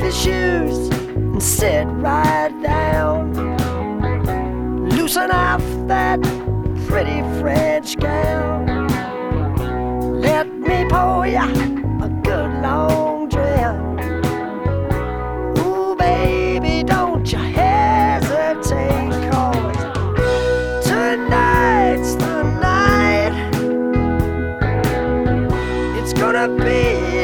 your shoes and sit right down. Loosen off that pretty French gown. Let me pour ya